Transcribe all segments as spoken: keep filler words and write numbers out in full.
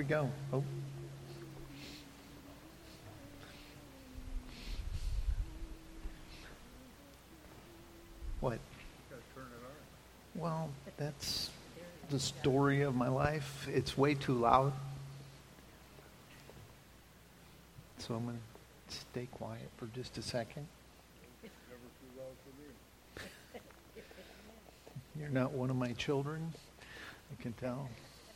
go. Oh. What? Well, that's the story of my life. It's way too loud. So I'm going to stay quiet for just a second. You're not one of my children, I can tell.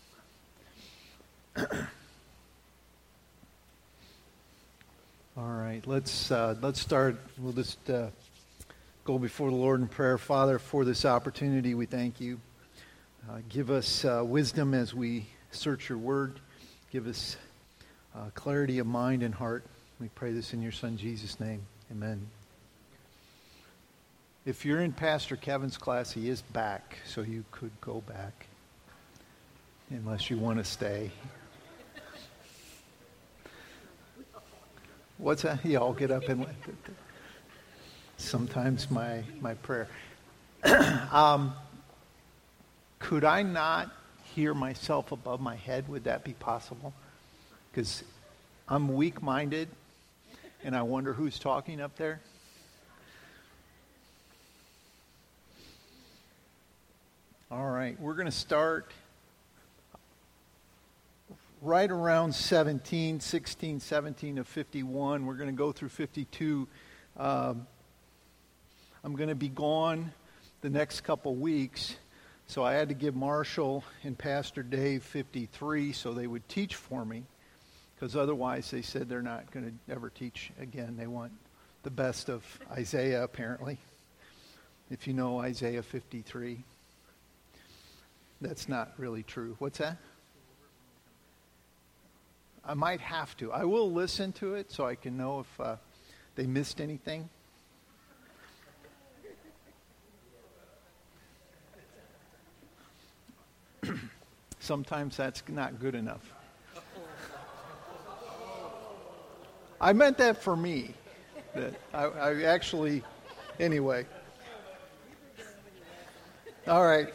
All right, let's uh, let's start. We'll just uh, go before the Lord in prayer. Father, for this opportunity, we thank you. Uh, give us uh, wisdom as we search your word. Give us uh, clarity of mind and heart. We pray this in your Son, Jesus' name. Amen. If you're in Pastor Kevin's class, he is back, so you could go back, unless you want to stay. What's that? Yeah, I'll get up and let it. Sometimes my, my prayer. um, could I not hear myself above my head? Would that be possible? Because I'm weak-minded, and I wonder who's talking up there. All right, we're going to start right around seventeen, sixteen, seventeen of fifty-one. We're going to go through fifty-two. Um, I'm going to be gone the next couple weeks, so I had to give Marshall and Pastor Dave fifty-three so they would teach for me, because otherwise they said they're not going to ever teach again. They want the best of Isaiah, apparently, if you know Isaiah fifty-three. That's not really true. What's that? I might have to. I will listen to it so I can know if uh, they missed anything. Sometimes that's not good enough. I meant that for me. That I, I actually, anyway. All right.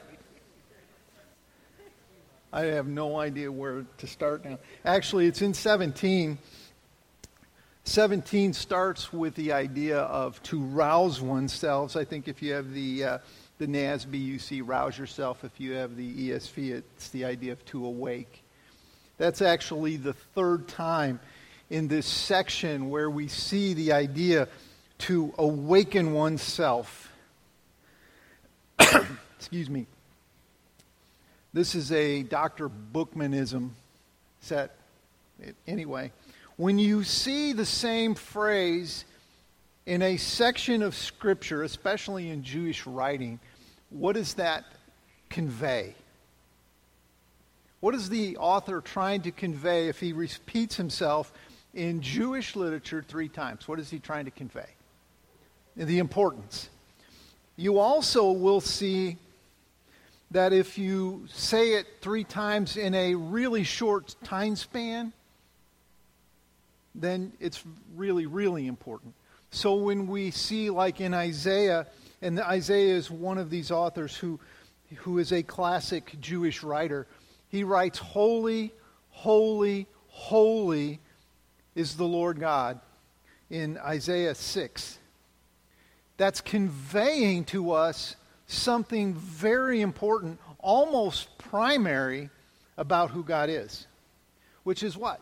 I have no idea where to start now. Actually, it's in seventeen. seventeen starts with the idea of to rouse oneself. I think if you have the uh, the N A S B, you see rouse yourself. If you have the E S V, it's the idea of to awake. That's actually the third time in this section where we see the idea to awaken oneself. Excuse me. This is a Doctor Bookmanism set. Anyway, when you see the same phrase in a section of Scripture, especially in Jewish writing, what does that convey? What is the author trying to convey if he repeats himself in Jewish literature three times? What is he trying to convey? The importance. You also will see that if you say it three times in a really short time span, then it's really, really important. So when we see, like in Isaiah, and Isaiah is one of these authors who, who is a classic Jewish writer, he writes, "Holy, holy, holy is the Lord God," in Isaiah six. That's conveying to us something very important, almost primary, about who God is. Which is what?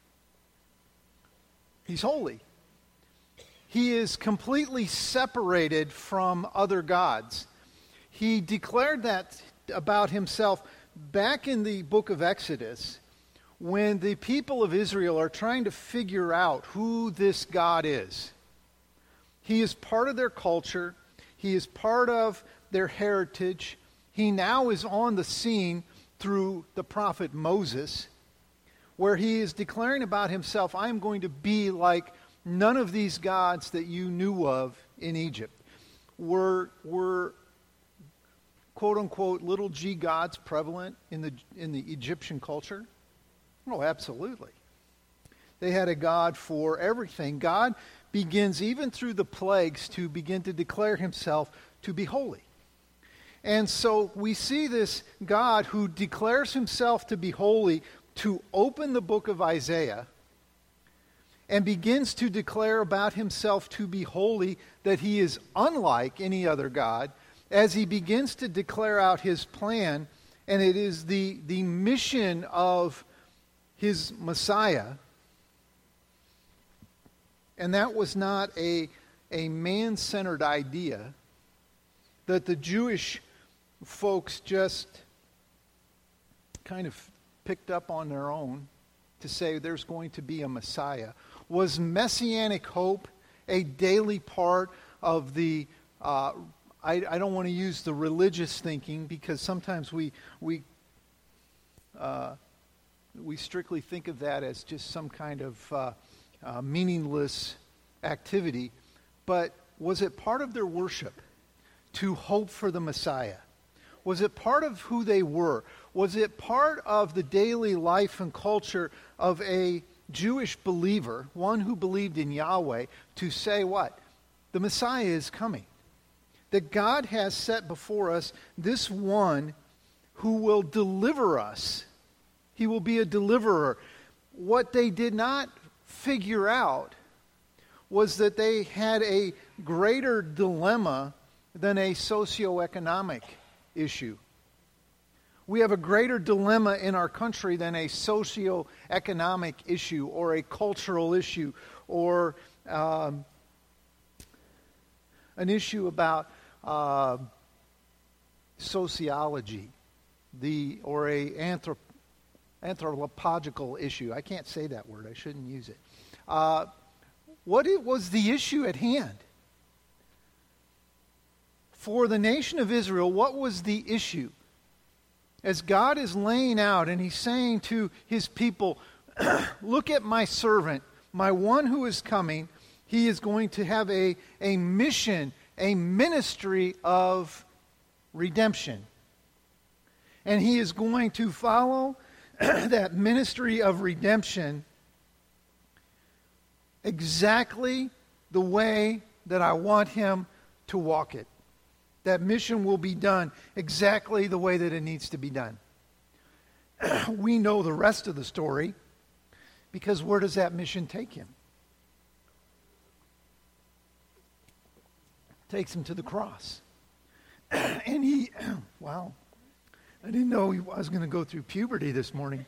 He's holy. He is completely separated from other gods. He declared that about himself back in the book of Exodus, when the people of Israel are trying to figure out who this God is. He is part of their culture. He is part of their heritage. He now is on the scene through the prophet Moses, where he is declaring about himself, "I am going to be like none of these gods that you knew of in Egypt." Were, were quote-unquote little g gods prevalent in the in the Egyptian culture? Oh, absolutely. They had a god for everything. God begins, even through the plagues, to begin to declare himself to be holy. And so we see this God who declares himself to be holy to open the book of Isaiah and begins to declare about himself to be holy, that he is unlike any other God, as he begins to declare out his plan, and it is the, the mission of his Messiah. And that was not a, a man-centered idea that the Jewish folks just kind of picked up on their own to say there's going to be a Messiah. Was messianic hope a daily part of the, uh, I, I don't want to use the religious thinking, because sometimes we we uh, we strictly think of that as just some kind of uh, uh, meaningless activity, but was it part of their worship to hope for the Messiah? Was it part of who they were? Was it part of the daily life and culture of a Jewish believer, one who believed in Yahweh, to say what? The Messiah is coming. That God has set before us this one who will deliver us. He will be a deliverer. What they did not figure out was that they had a greater dilemma than a socioeconomic issue. We have a greater dilemma in our country than a socio-economic issue or a cultural issue or um, an issue about uh, sociology, the or a anthrop- anthropological issue. I can't say that word. I shouldn't use it. Uh, what it was the issue at hand? For the nation of Israel, what was the issue? As God is laying out and he's saying to his people, look at my servant, my one who is coming. He is going to have a, a mission, a ministry of redemption. And he is going to follow that ministry of redemption exactly the way that I want him to walk it. That mission will be done exactly the way that it needs to be done. We know the rest of the story, because where does that mission take him? Takes him to the cross. And he, wow, I didn't know he was going to go through puberty this morning.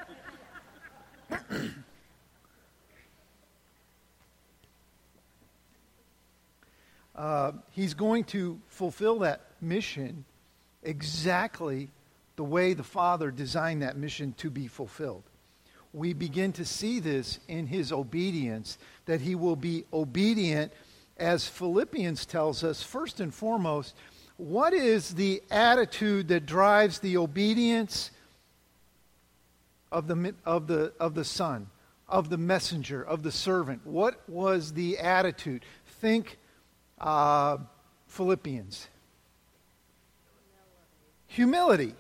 Uh, he's going to fulfill that mission exactly the way the Father designed that mission to be fulfilled. We begin to see this in his obedience, that he will be obedient, as Philippians tells us, first and foremost. What is the attitude that drives the obedience of the, of the, of the Son, of the messenger, of the servant? What was the attitude? Think Uh, Philippians. Humility.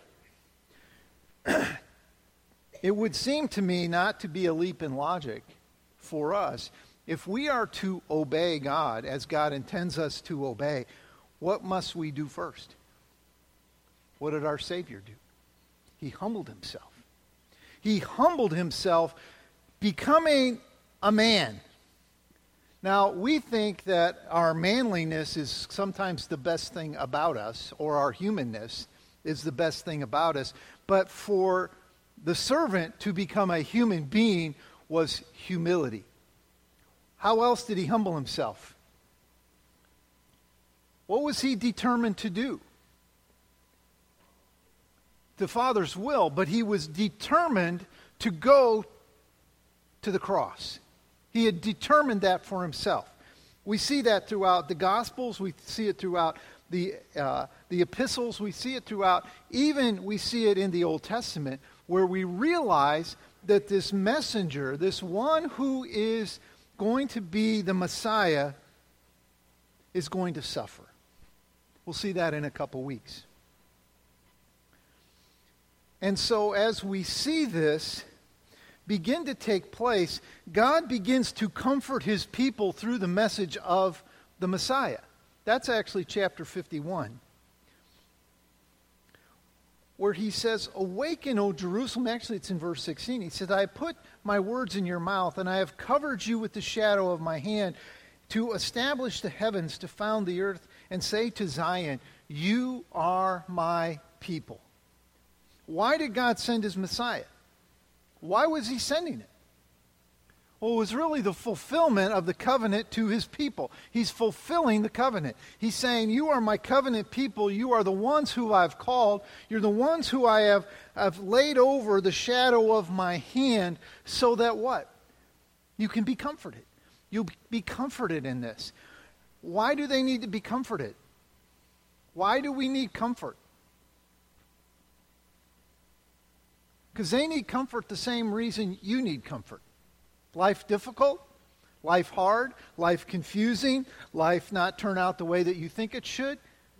It would seem to me not to be a leap in logic for us. If we are to obey God as God intends us to obey, what must we do first? What did our Savior do? He humbled himself. He humbled himself, becoming a man. Now, we think that our manliness is sometimes the best thing about us, or our humanness is the best thing about us. But for the servant to become a human being was humility. How else did he humble himself? What was he determined to do? The Father's will, but he was determined to go to the cross. He had determined that for himself. We see that throughout the Gospels. We see it throughout the uh, the epistles. We see it throughout, even we see it in the Old Testament, where we realize that this messenger, this one who is going to be the Messiah, is going to suffer. We'll see that in a couple weeks. And so as we see this begin to take place, God begins to comfort his people through the message of the Messiah. That's actually chapter fifty-one. where he says, awaken, O Jerusalem. Actually, it's in verse sixteen. He says, I have put my words in your mouth, and I have covered you with the shadow of my hand to establish the heavens, to found the earth, and say to Zion, you are my people. Why did God send his Messiah? Why was he sending it? Well, it was really the fulfillment of the covenant to his people. He's fulfilling the covenant. He's saying, you are my covenant people. You are the ones who I've called. You're the ones who I have, have laid over the shadow of my hand so that what? You can be comforted. You'll be comforted in this. Why do they need to be comforted? Why do we need comfort? Because they need comfort the same reason you need comfort. Life difficult, life hard, life confusing, life not turn out the way that you think it should.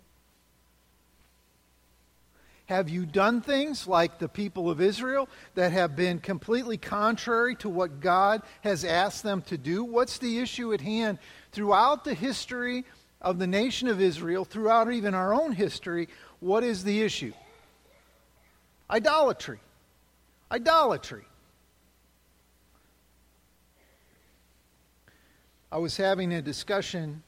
Have you done things like the people of Israel that have been completely contrary to what God has asked them to do? What's the issue at hand? Throughout the history of the nation of Israel, throughout even our own history, what is the issue? Idolatry. Idolatry. I was having a discussion,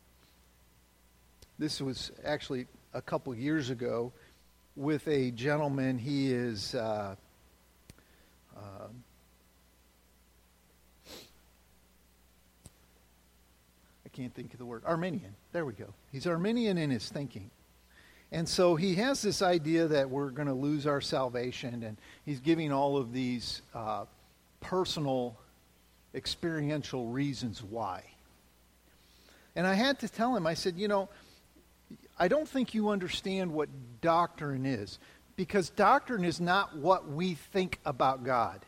this was actually a couple years ago, with a gentleman. He is uh, uh, I can't think of the word, Arminian. There we go. He's Arminian in his thinking. And so he has this idea that we're going to lose our salvation, and he's giving all of these uh, personal experiential reasons why. And I had to tell him, I said, you know, I don't think you understand what doctrine is, because doctrine is not what we think about God.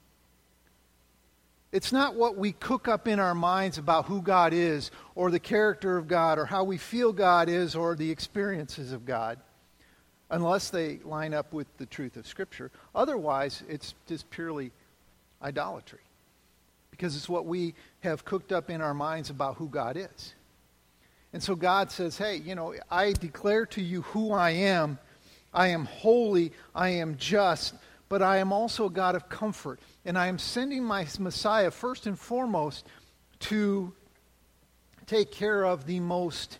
It's not what we cook up in our minds about who God is, or the character of God, or how we feel God is, or the experiences of God, unless they line up with the truth of Scripture. Otherwise, it's just purely idolatry. Because it's what we have cooked up in our minds about who God is. And so God says, hey, you know, I declare to you who I am. I am holy, I am just, but I am also a God of comfort. And I am sending my Messiah first and foremost to take care of the most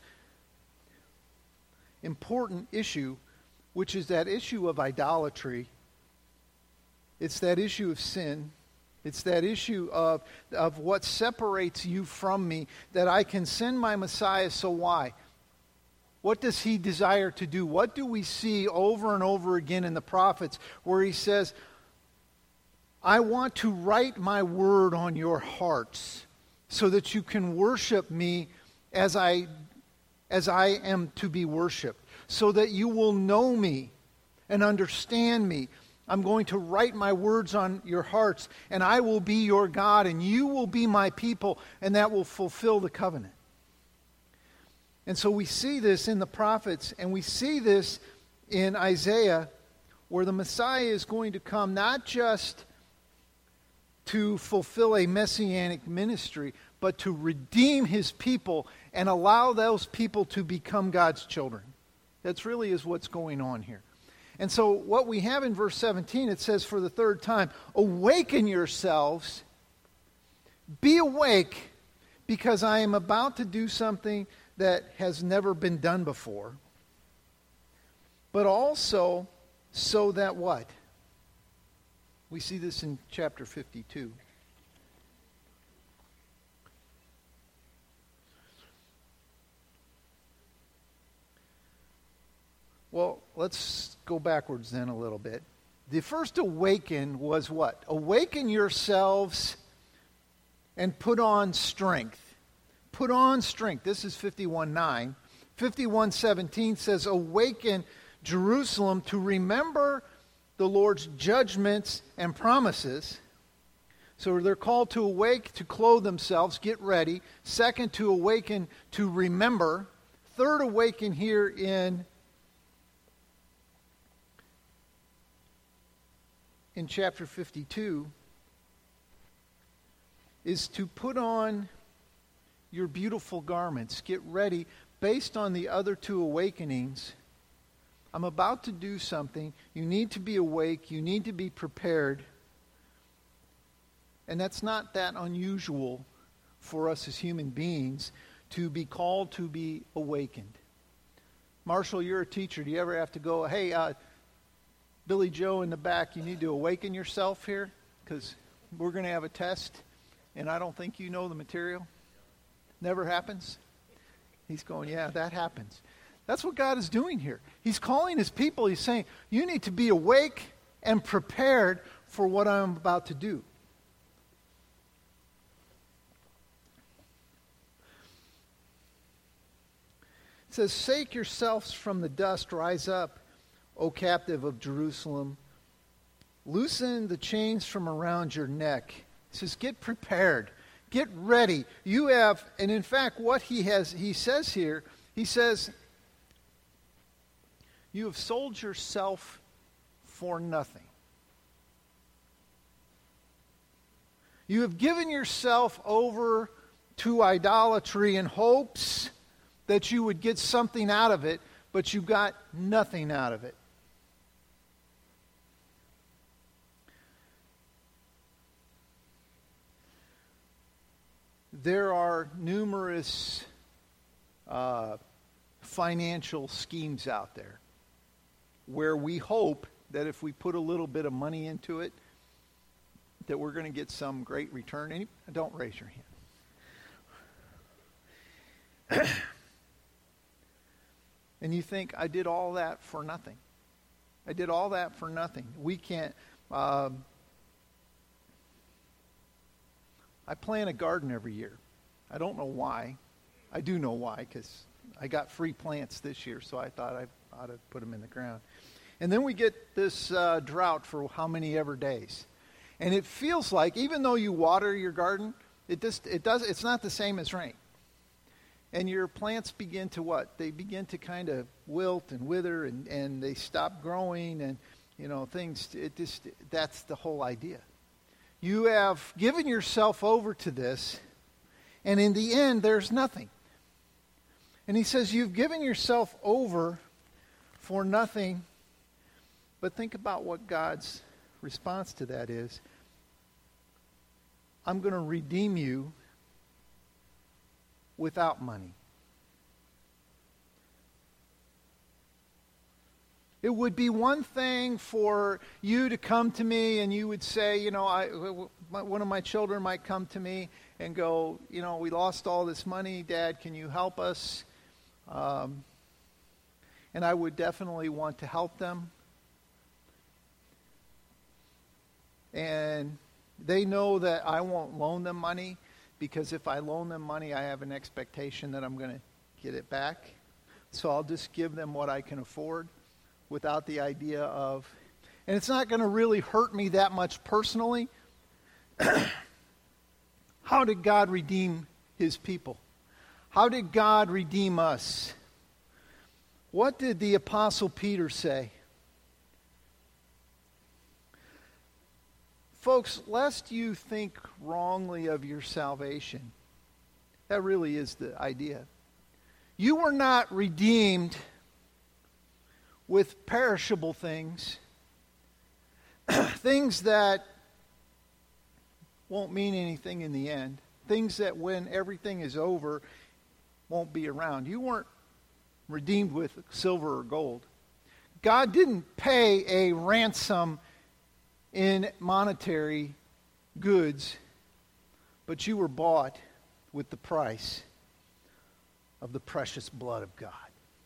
important issue, which is that issue of idolatry. It's that issue of sin. It's that issue of, of what separates you from me, that I can send my Messiah. So why? What does he desire to do? What do we see over and over again in the prophets where he says, I want to write my word on your hearts so that you can worship me as I, as I am to be worshiped, so that you will know me and understand me. I'm going to write my words on your hearts, and I will be your God, and you will be my people, and that will fulfill the covenant. And so we see this in the prophets, and we see this in Isaiah, where the Messiah is going to come not just to fulfill a messianic ministry, but to redeem his people and allow those people to become God's children. That's really is what's going on here. And so what we have in verse seventeen, it says for the third time, awaken yourselves, be awake, because I am about to do something that has never been done before. But also, so that what? We see this in chapter fifty-two. Well, let's go backwards then a little bit. The first awaken was what? Awaken yourselves and put on strength. Put on strength. This is fifty-one nine. fifty-one seventeen says, awaken Jerusalem to remember the Lord's judgments and promises. So they're called to awake, to clothe themselves, get ready. Second, to awaken, to remember. Third, awaken here in in chapter fifty-two is to put on your beautiful garments. Get ready. Based on the other two awakenings, I'm about to do something. You need to be awake. You need to be prepared. And that's not that unusual for us as human beings to be called to be awakened. Marshall, you're a teacher. Do you ever have to go, hey, uh, Billy Joe in the back, you need to awaken yourself here because we're going to have a test and I don't think you know the material? Never happens? He's going, yeah, that happens. That's what God is doing here. He's calling his people. He's saying, you need to be awake and prepared for what I'm about to do. It says, shake yourselves from the dust, rise up, O captive of Jerusalem. Loosen the chains from around your neck. It says, get prepared. Get ready. You have, and in fact, what he has, he says here, he says, you have sold yourself for nothing. You have given yourself over to idolatry in hopes that you would get something out of it, but you got nothing out of it. There are numerous uh, financial schemes out there where we hope that if we put a little bit of money into it, that we're going to get some great return. Any, don't raise your hand. And you think, I did all that for nothing. I did all that for nothing. We can't... Um, I plant a garden every year. I don't know why. I do know why, because I got free plants this year, so I thought I ought to put them in the ground. And then we get this uh, drought for how many ever days. And it feels like, even though you water your garden, it just it does it's not the same as rain. And your plants begin to what? They begin to kind of wilt and wither, and, and they stop growing, and you know things. It just that's the whole idea. You have given yourself over to this, and in the end, there's nothing. And he says, you've given yourself over for nothing. But think about what God's response to that is. I'm going to redeem you without money. It would be one thing for you to come to me and you would say, you know, I, one of my children might come to me and go, you know, we lost all this money. Dad, can you help us? Um, and I would definitely want to help them. And they know that I won't loan them money because if I loan them money, I have an expectation that I'm going to get it back. So I'll just give them what I can afford, without the idea of, and it's not going to really hurt me that much personally. How did God redeem his people? How did God redeem us? What did the Apostle Peter say? Folks, lest you think wrongly of your salvation, that really is the idea. You were not redeemed with perishable things, things that won't mean anything in the end, things that when everything is over won't be around. You weren't redeemed with silver or gold. God didn't pay a ransom in monetary goods, but you were bought with the price of the precious blood of God.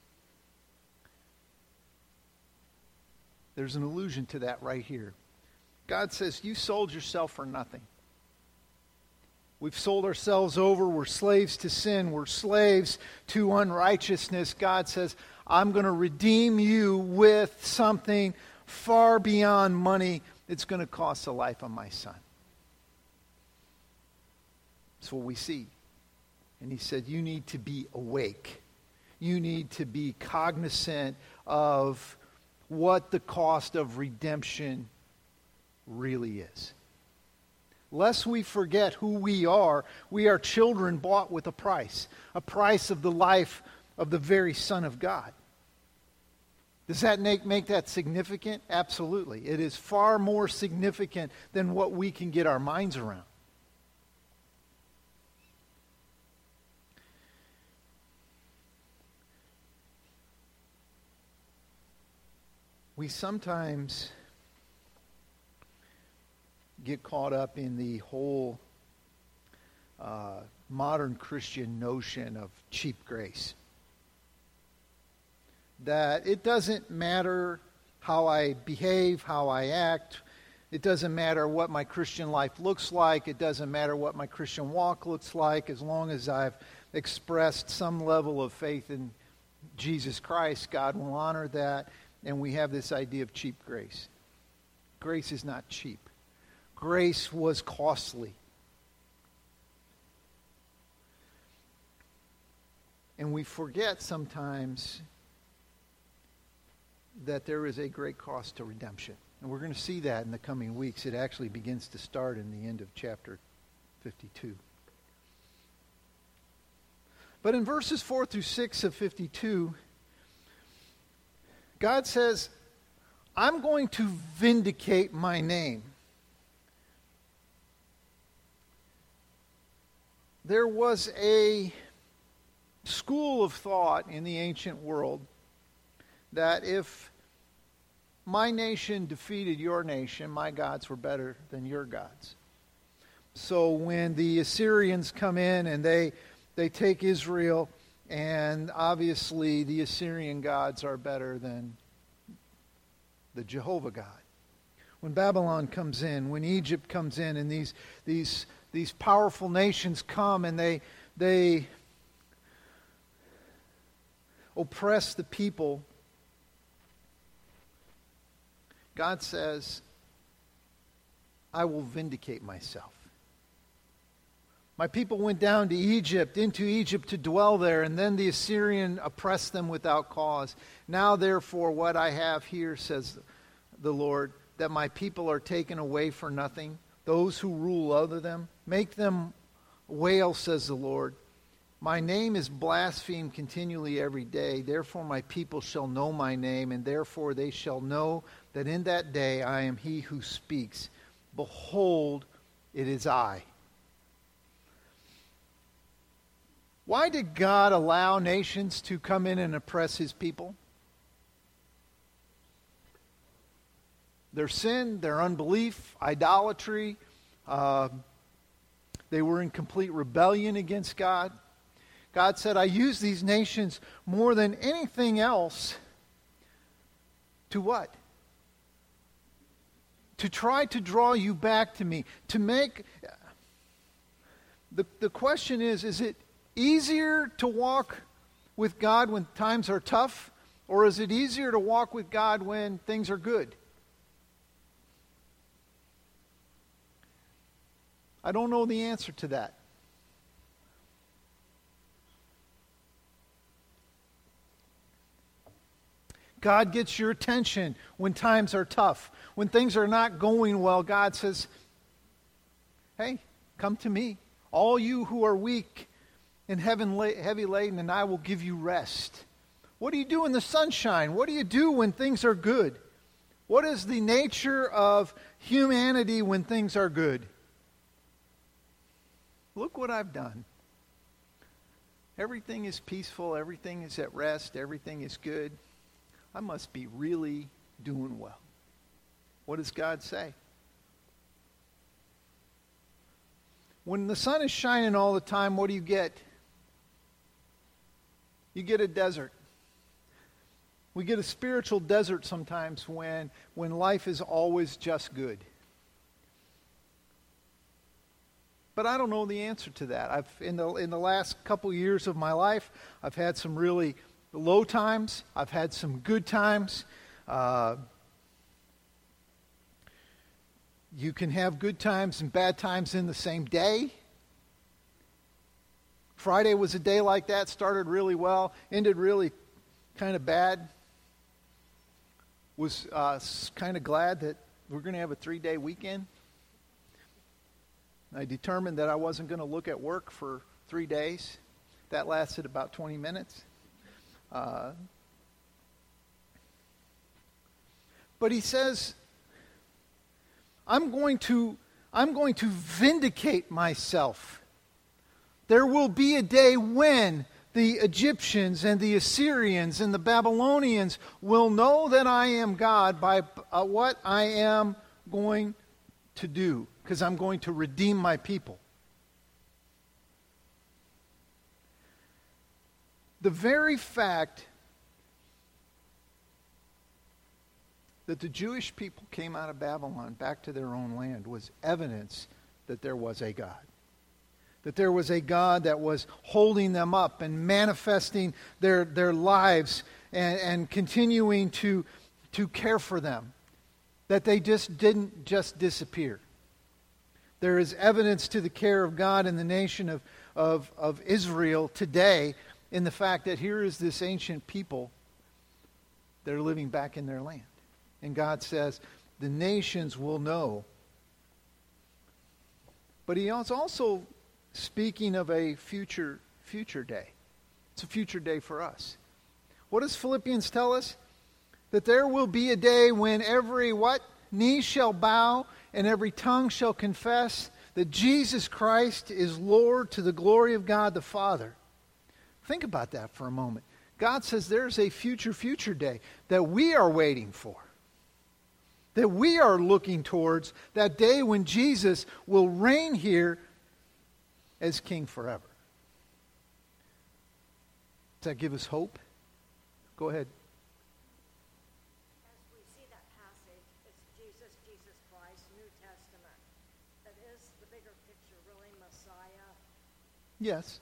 There's an allusion to that right here. God says, you sold yourself for nothing. We've sold ourselves over. We're slaves to sin. We're slaves to unrighteousness. God says, I'm going to redeem you with something far beyond money. It's going to cost the life of my son. That's what we see. And he said, you need to be awake. You need to be cognizant of what the cost of redemption really is. Lest we forget who we are, we are children bought with a price, a price of the life of the very Son of God. Does that make, make that significant? Absolutely. It is far more significant than what we can get our minds around. We sometimes get caught up in the whole uh, modern Christian notion of cheap grace. That it doesn't matter how I behave, how I act. It doesn't matter what my Christian life looks like. It doesn't matter what my Christian walk looks like, as long as I've expressed some level of faith in Jesus Christ. God will honor that. And we have this idea of cheap grace. Grace is not cheap. Grace was costly. And we forget sometimes that there is a great cost to redemption. And we're going to see that in the coming weeks. It actually begins to start in the end of chapter fifty-two. But in verses four through six of fifty-two, God says, I'm going to vindicate my name. There was a school of thought in the ancient world that if my nation defeated your nation, my gods were better than your gods. So when the Assyrians come in and they they take Israel, and obviously the Assyrian gods are better than the Jehovah God. When Babylon comes in, when Egypt comes in, and these these these powerful nations come and they they oppress the people, God says, I will vindicate myself. My people went down to Egypt, into Egypt to dwell there, and then the Assyrian oppressed them without cause. Now, therefore, what I have here, says the Lord, that my people are taken away for nothing, those who rule over them, make them wail, says the Lord. My name is blasphemed continually every day. Therefore my people shall know my name, and therefore they shall know that in that day I am he who speaks. Behold, it is I. Why did God allow nations to come in and oppress his people? Their sin, their unbelief, idolatry. Uh, they were in complete rebellion against God. God said, I use these nations more than anything else to what? To try to draw you back to me. To make... The, the question is, is it easier to walk with God when times are tough? Or is it easier to walk with God when things are good? I don't know the answer to that. God gets your attention when times are tough. When things are not going well, God says, hey, come to me. All you who are weak and heavy laden, and I will give you rest. What do you do in the sunshine? What do you do when things are good? What is the nature of humanity when things are good? Look what I've done. Everything is peaceful. Everything is at rest. Everything is good. I must be really doing well. What does God say? When the sun is shining all the time, what do you get? You get a desert. We get a spiritual desert sometimes when, when life is always just good. But I don't know the answer to that. I've in the in the last couple years of my life, I've had some really low times. I've had some good times. Uh, you can have good times and bad times in the same day. Friday was a day like that. Started really well, ended really kind of bad. Was uh, kind of glad that we're going to have a three-day weekend. I determined that I wasn't going to look at work for three days. That lasted about twenty minutes. Uh, But he says, I'm going to, I'm going to vindicate myself. There will be a day when the Egyptians and the Assyrians and the Babylonians will know that I am God by uh, what I am going to do, because I'm going to redeem my people. The very fact that the Jewish people came out of Babylon back to their own land was evidence that there was a God. That there was a God that was holding them up and manifesting their, their lives and, and continuing to, to care for them. That they just didn't just disappear. There is evidence to the care of God in the nation of, of, of Israel today in the fact that here is this ancient people that are living back in their land. And God says, the nations will know. But he is also speaking of a future, future day. It's a future day for us. What does Philippians tell us? That there will be a day when every what? Knee shall bow and every tongue shall confess that Jesus Christ is Lord to the glory of God the Father. Think about that for a moment. God says there's a future, future day that we are waiting for. That we are looking towards that day when Jesus will reign here as King forever. Does that give us hope? Go ahead. As we see that passage, it's Jesus, Jesus Christ, New Testament. That is the bigger picture, really, Messiah. Yes.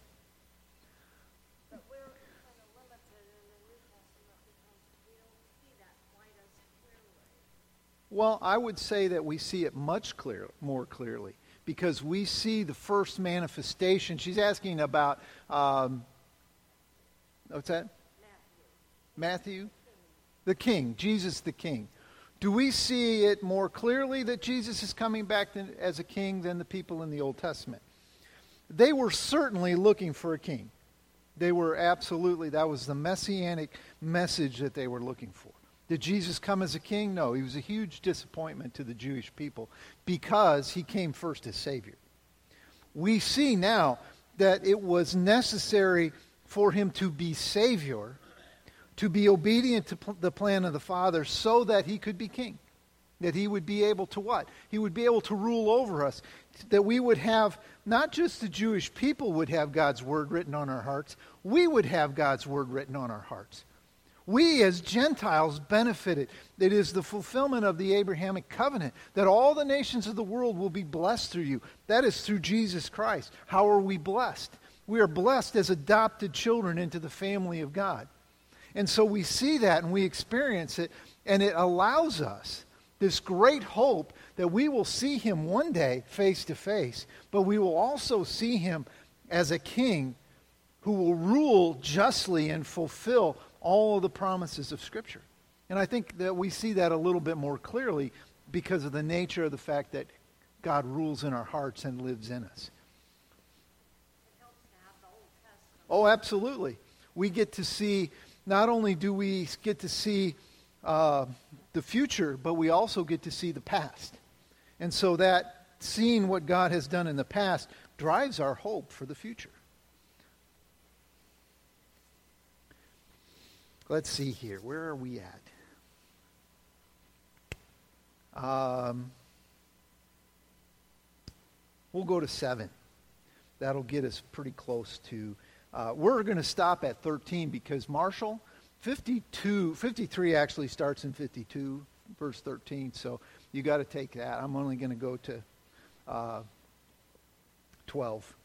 But we're kind of limited in the New Testament because we don't see that quite as clearly. Well, I would say that we see it much clear, more clearly, because we see the first manifestation. She's asking about, um, what's that? Matthew. Matthew? The King, Jesus the King. Do we see it more clearly that Jesus is coming back than, as a king than the people in the Old Testament? They were certainly looking for a king. They were absolutely, that was the messianic message that they were looking for. Did Jesus come as a king? No, he was a huge disappointment to the Jewish people because he came first as Savior. We see now that it was necessary for him to be Savior, to be obedient to pl- the plan of the Father so that he could be king. That he would be able to what? He would be able to rule over us. That we would have, not just the Jewish people would have God's word written on our hearts, we would have God's word written on our hearts. We as Gentiles benefited. It is the fulfillment of the Abrahamic covenant that all the nations of the world will be blessed through you. That is through Jesus Christ. How are we blessed? We are blessed as adopted children into the family of God. And so we see that and we experience it, and it allows us this great hope that we will see him one day face to face, but we will also see him as a king who will rule justly and fulfill all of the promises of Scripture. And I think that we see that a little bit more clearly because of the nature of the fact that God rules in our hearts and lives in us. It helps to have the Old Testament. Oh, absolutely. We get to see, not only do we get to see uh, the future, but we also get to see the past. And so that seeing what God has done in the past drives our hope for the future. Let's see here. Where are we at? Um, we'll go to seven. That'll get us pretty close to... Uh, we're going to stop at thirteen because Marshall, fifty-two, fifty-three actually starts in fifty-two, verse thirteen. So you got to take that. I'm only going to go to uh, twelve.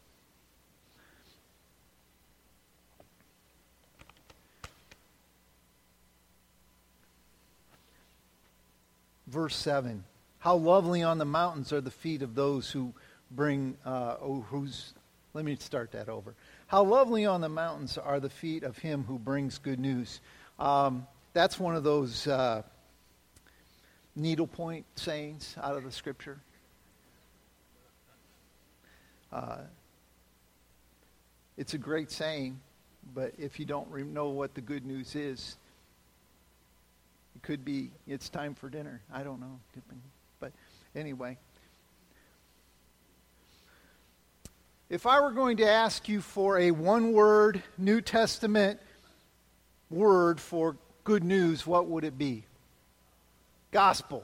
Verse seven, how lovely on the mountains are the feet of those who bring, uh, oh, who's, let me start that over. How lovely on the mountains are the feet of him who brings good news. Um, that's one of those uh, needlepoint sayings out of the Scripture. Uh, it's a great saying, but if you don't re- know what the good news is, It could be it's time for dinner. I don't know. But anyway. If I were going to ask you for a one-word New Testament word for good news, what would it be? Gospel.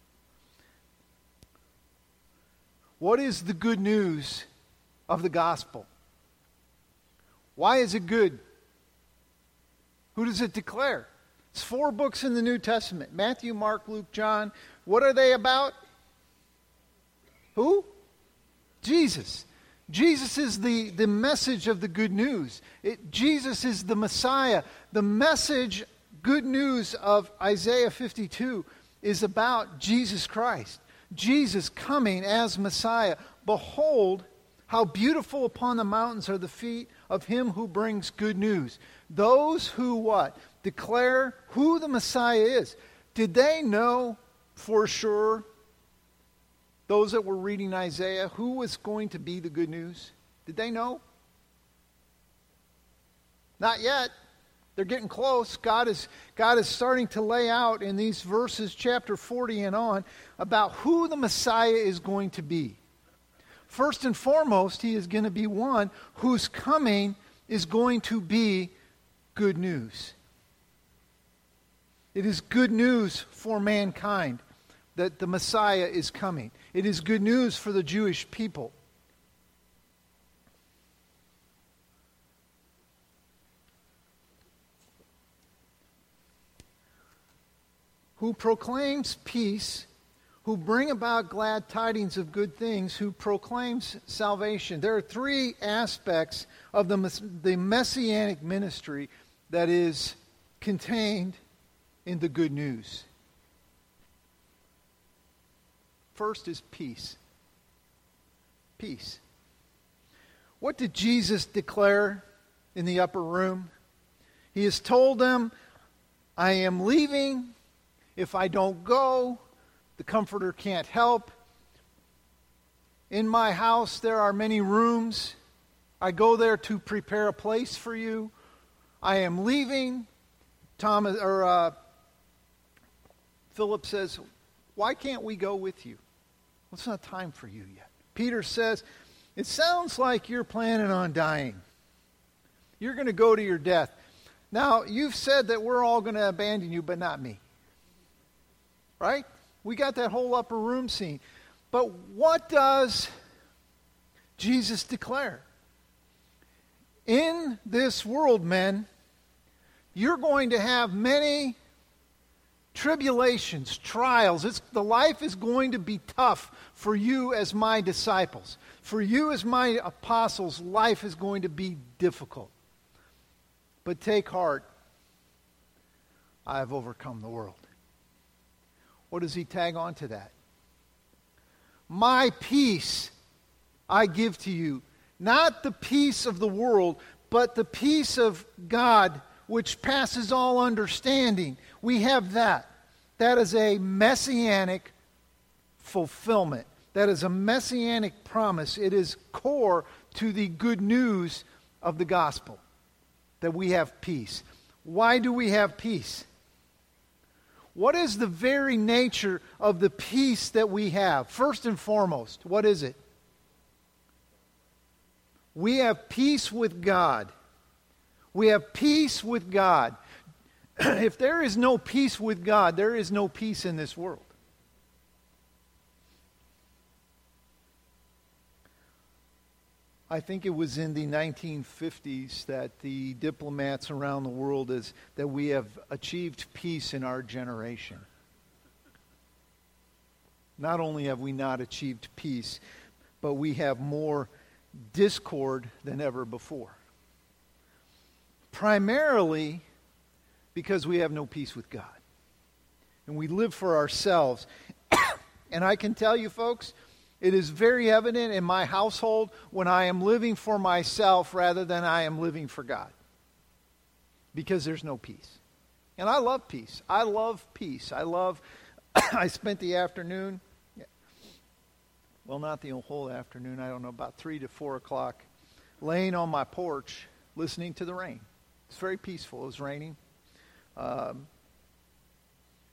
What is the good news of the gospel? Why is it good? Who does it declare? It's four books in the New Testament. Matthew, Mark, Luke, John. What are they about? Who? Jesus. Jesus is the, the message of the good news. It, Jesus is the Messiah. The message, good news of Isaiah fifty-two is about Jesus Christ. Jesus coming as Messiah. Behold, how beautiful upon the mountains are the feet of him who brings good news. Those who what? Declare who the Messiah is. Did they know for sure, those that were reading Isaiah, who was going to be the good news? Did they know? Not yet. They're getting close. God is, God is starting to lay out in these verses, chapter forty and on, about who the Messiah is going to be. First and foremost, he is going to be one whose coming is going to be good news. It is good news for mankind that the Messiah is coming. It is good news for the Jewish people. Who proclaims peace, who bring about glad tidings of good things, who proclaims salvation. There are three aspects of the, the messianic ministry that is contained in the good news. First is peace. Peace. What did Jesus declare in the upper room? He has told them, I am leaving. If I don't go, the Comforter can't help. In my house there are many rooms. I go there to prepare a place for you. I am leaving. Thomas or uh, Philip says, why can't we go with you? Well, it's not time for you yet. Peter says, it sounds like you're planning on dying. You're going to go to your death. Now, you've said that we're all going to abandon you, but not me. Right? We got that whole upper room scene. But what does Jesus declare? In this world, men, you're going to have many tribulations, trials. It's, the life is going to be tough for you as my disciples. For you as my apostles, life is going to be difficult. But take heart. I have overcome the world. What does he tag on to that? My peace I give to you. Not the peace of the world, but the peace of God, which passes all understanding. We have that. That is a messianic fulfillment. That is a messianic promise. It is core to the good news of the gospel, that we have peace. Why do we have peace? What is the very nature of the peace that we have? First and foremost, what is it? We have peace with God. We have peace with God. If there is no peace with God, there is no peace in this world. I think it was in the nineteen fifties that the diplomats around the world is that we have achieved peace in our generation. Not only have we not achieved peace, but we have more discord than ever before. Primarily because we have no peace with God. And we live for ourselves. And I can tell you, folks, it is very evident in my household when I am living for myself rather than I am living for God. Because there's no peace. And I love peace. I love peace. I love, I spent the afternoon, well, not the whole afternoon, I don't know, about three to four o'clock, laying on my porch, listening to the rain. It's very peaceful. It was raining. Um,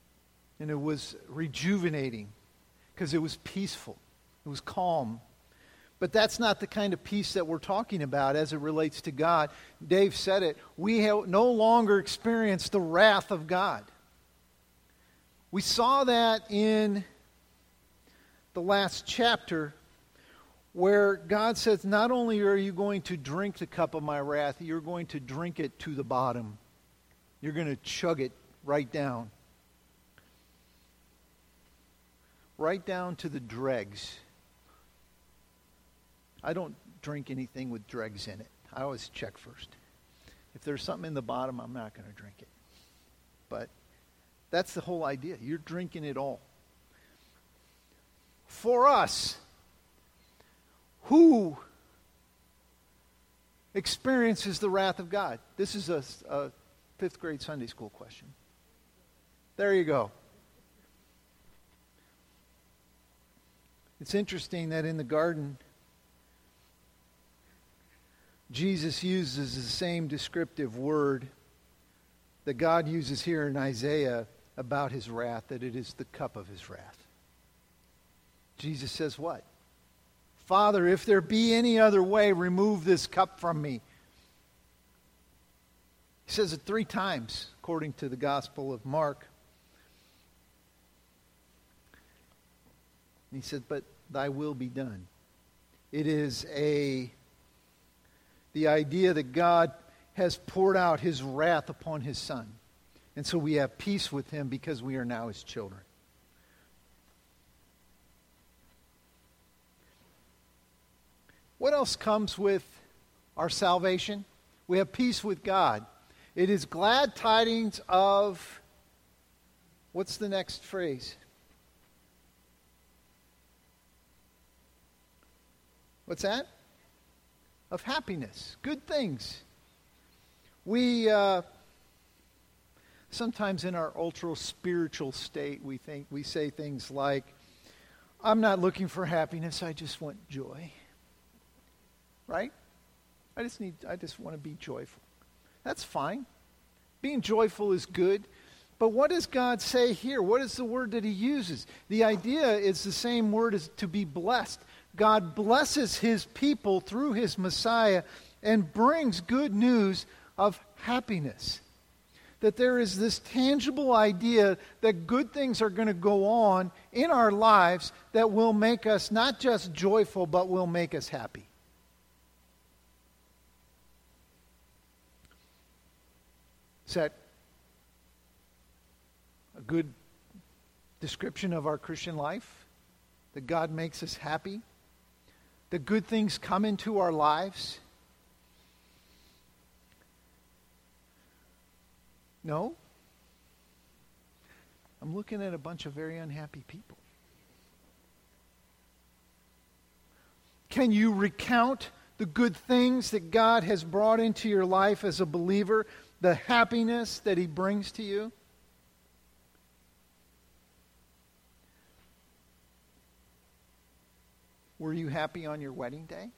And it was rejuvenating because it was peaceful. It was calm. But that's not the kind of peace that we're talking about as it relates to God. Dave said it. We have no longer experience the wrath of God. We saw that in the last chapter where God says, not only are you going to drink the cup of my wrath, you're going to drink it to the bottom. You're going to chug it right down. Right down to the dregs. I don't drink anything with dregs in it. I always check first. If there's something in the bottom, I'm not going to drink it. But that's the whole idea. You're drinking it all. For us, who experiences the wrath of God? This is a, a fifth grade Sunday school question. There you go. It's interesting that in the garden, Jesus uses the same descriptive word that God uses here in Isaiah about his wrath, that it is the cup of his wrath. Jesus says what? Father, if there be any other way, remove this cup from me. He says it three times, according to the Gospel of Mark. And he said, but thy will be done. It is a the idea that God has poured out his wrath upon his Son. And so we have peace with him because we are now his children. What else comes with our salvation? We have peace with God. It is glad tidings of, what's the next phrase? What's that? Of happiness, good things. We, uh, sometimes in our ultra spiritual state, we think, we say things like, I'm not looking for happiness, I just want joy. Right? I just need, I just want to be joyful. That's fine. Being joyful is good. But what does God say here? What is the word that he uses? The idea is the same word as to be blessed. God blesses his people through his Messiah and brings good news of happiness. That there is this tangible idea that good things are going to go on in our lives that will make us not just joyful, but will make us happy. Is that a good description of our Christian life? That God makes us happy? That good things come into our lives? No. I'm looking at a bunch of very unhappy people. Can you recount the good things that God has brought into your life as a believer? The happiness that he brings to you? Were you happy on your wedding day?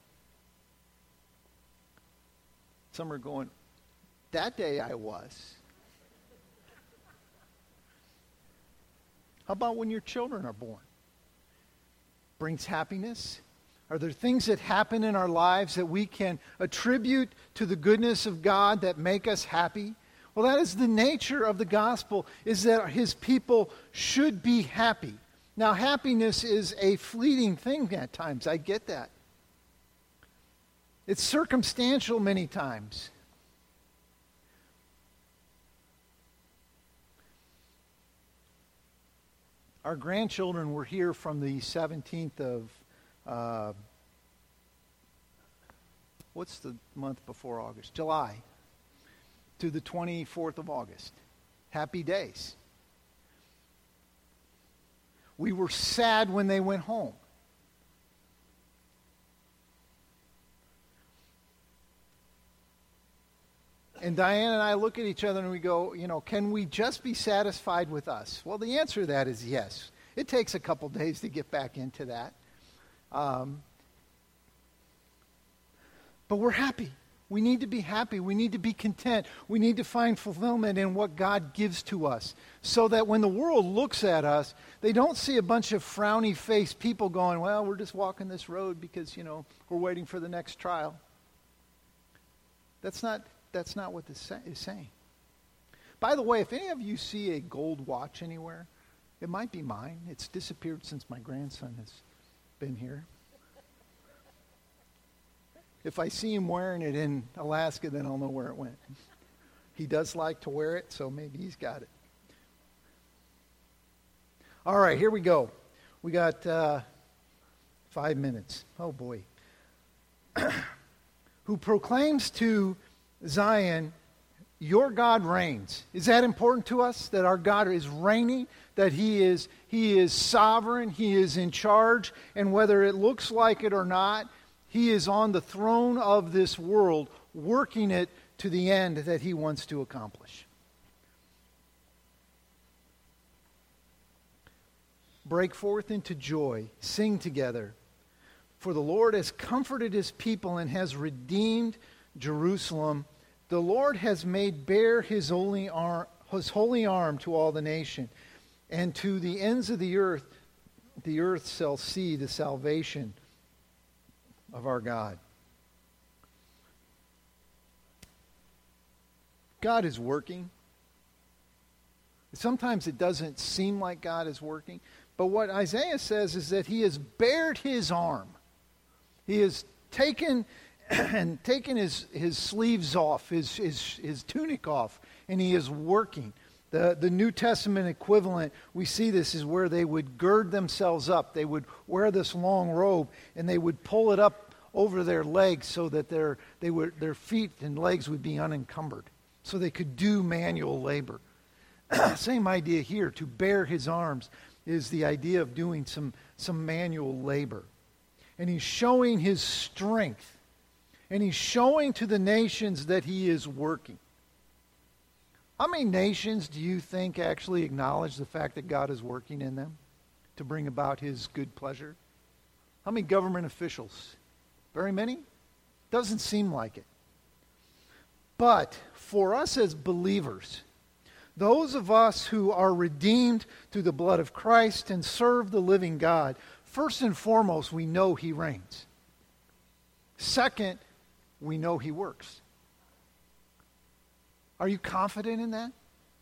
Some are going, that day I was. How about when your children are born? Brings happiness? Are there things that happen in our lives that we can attribute to the goodness of God that make us happy? Well, that is the nature of the gospel, is that his people should be happy. Now, happiness is a fleeting thing at times. I get that. It's circumstantial many times. Our grandchildren were here from the seventeenth of Uh, what's the month before August? July to the twenty-fourth of August. Happy days. We were sad when they went home. And Diane and I look at each other and we go, you know, can we just be satisfied with us? Well, the answer to that is yes. It takes a couple days to get back into that. Um, but we're happy. We need to be happy. We need to be content. We need to find fulfillment in what God gives to us, so that when the world looks at us, they don't see a bunch of frowny-faced people going, well, we're just walking this road because, you know, we're waiting for the next trial. That's not, that's not what this is saying. By the way, if any of you see a gold watch anywhere, it might be mine. It's disappeared since my grandson has been here. If I see him wearing it in Alaska, then I'll know where it went. He does like to wear it, so maybe he's got it. All right, here we go. We got uh, five minutes. Oh, boy. Who proclaims to Zion, your God reigns. Is that important to us, that our God is reigning, that he is, he is sovereign, he is in charge, and whether it looks like it or not, he is on the throne of this world, working it to the end that he wants to accomplish. Break forth into joy, sing together, for the Lord has comforted his people and has redeemed Jerusalem. The Lord has made bare his holy arm, his holy arm to all the nation, and to the ends of the earth, the earth shall see the salvation of our God. God is working. Sometimes it doesn't seem like God is working, but what Isaiah says is that he has bared his arm. He has taken and taken his, his sleeves off, his, his, his tunic off, and he is working. The, the New Testament equivalent, we see this, is where they would gird themselves up. They would wear this long robe, and they would pull it up over their legs so that their, they would, their feet and legs would be unencumbered, so they could do manual labor. Same idea here. To bear his arms is the idea of doing some, some manual labor. And he's showing his strength. And he's showing to the nations that he is working. How many nations do you think actually acknowledge the fact that God is working in them to bring about his good pleasure? How many government officials? Very many? Doesn't seem like it. But for us as believers, those of us who are redeemed through the blood of Christ and serve the living God, first and foremost, we know he reigns. Second, we know he works. Are you confident in that?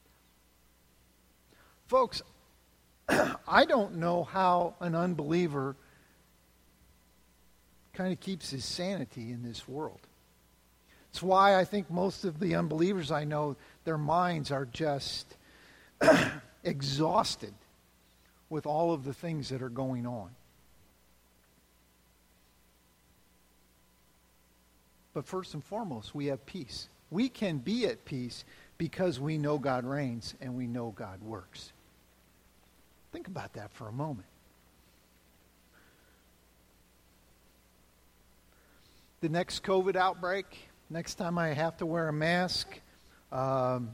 Folks, I don't know how an unbeliever kind of keeps his sanity in this world. It's why I think most of the unbelievers I know, their minds are just exhausted with all of the things that are going on. But first and foremost, we have peace. We can be at peace because we know God reigns and we know God works. Think about that for a moment. The next COVID outbreak, next time I have to wear a mask, um,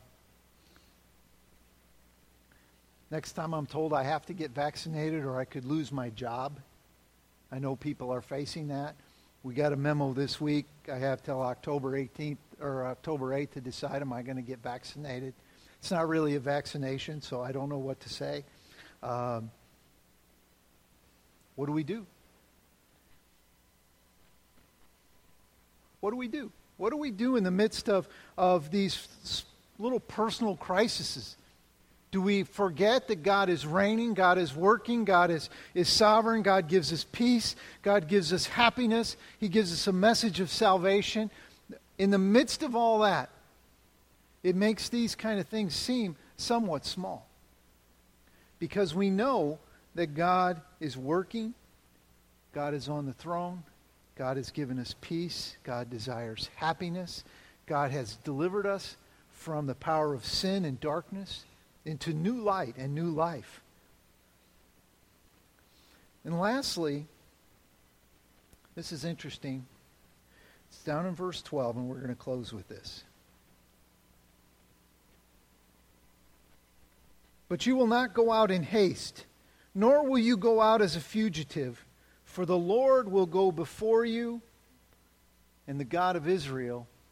next time I'm told I have to get vaccinated or I could lose my job. I know people are facing that. We got a memo this week. I have till October eighteenth or October eighth to decide, am I going to get vaccinated? It's not really a vaccination, so I don't know what to say. Um, what do we do? What do we do? What do we do in the midst of, of these little personal crises? Do we forget that God is reigning, God is working, God is, is sovereign, God gives us peace, God gives us happiness, he gives us a message of salvation? In the midst of all that, it makes these kind of things seem somewhat small. Because we know that God is working, God is on the throne, God has given us peace, God desires happiness, God has delivered us from the power of sin and darkness into new light and new life. And lastly, this is interesting. It's down in verse twelve, and we're going to close with this. But you will not go out in haste, nor will you go out as a fugitive, for the Lord will go before you, and the God of Israel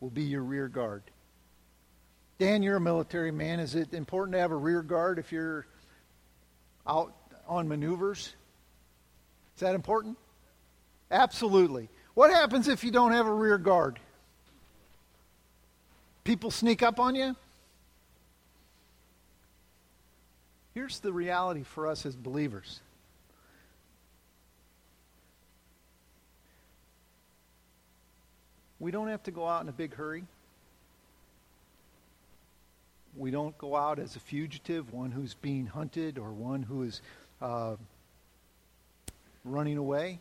will be your rear guard. Dan, you're a military man. Is it important to have a rear guard if you're out on maneuvers? Is that important? Absolutely. What happens if you don't have a rear guard? People sneak up on you? Here's the reality for us as believers. We don't have to go out in a big hurry. We don't go out as a fugitive, one who's being hunted or one who is uh, running away.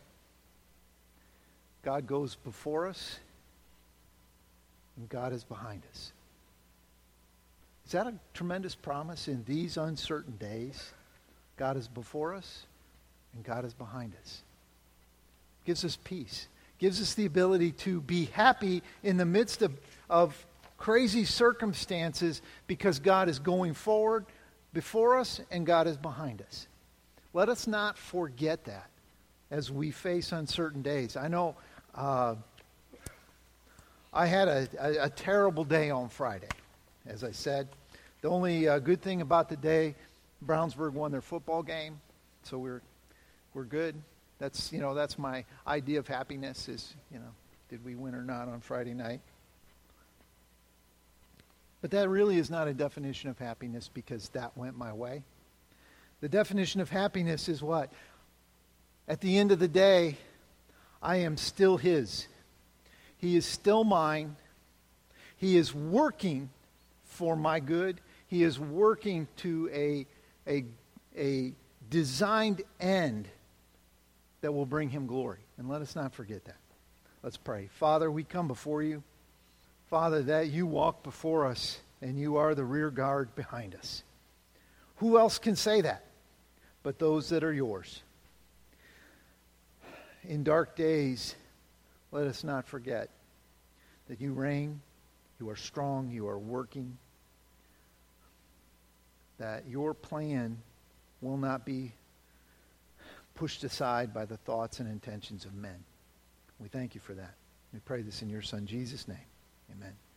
God goes before us, and God is behind us. Is that a tremendous promise in these uncertain days? God is before us, and God is behind us. Gives us peace. Gives us the ability to be happy in the midst of, of crazy circumstances because God is going forward before us and God is behind us. Let us not forget that as we face uncertain days. I know uh, I had a, a, a terrible day on Friday, as I said. The only uh, good thing about the day, Brownsburg won their football game, so we're we're good. That's, you know, that's my idea of happiness is, you know, did we win or not on Friday night? But that really is not a definition of happiness because that went my way. The definition of happiness is what? At the end of the day, I am still His. He is still mine. He is working for my good. He is working to a, a, a designed end that will bring Him glory. And let us not forget that. Let's pray. Father, we come before You. Father, that You walk before us and You are the rear guard behind us. Who else can say that but those that are Yours? In dark days, let us not forget that You reign, You are strong, You are working, that Your plan will not be pushed aside by the thoughts and intentions of men. We thank You for that. We pray this in Your Son, Jesus' name. Amen.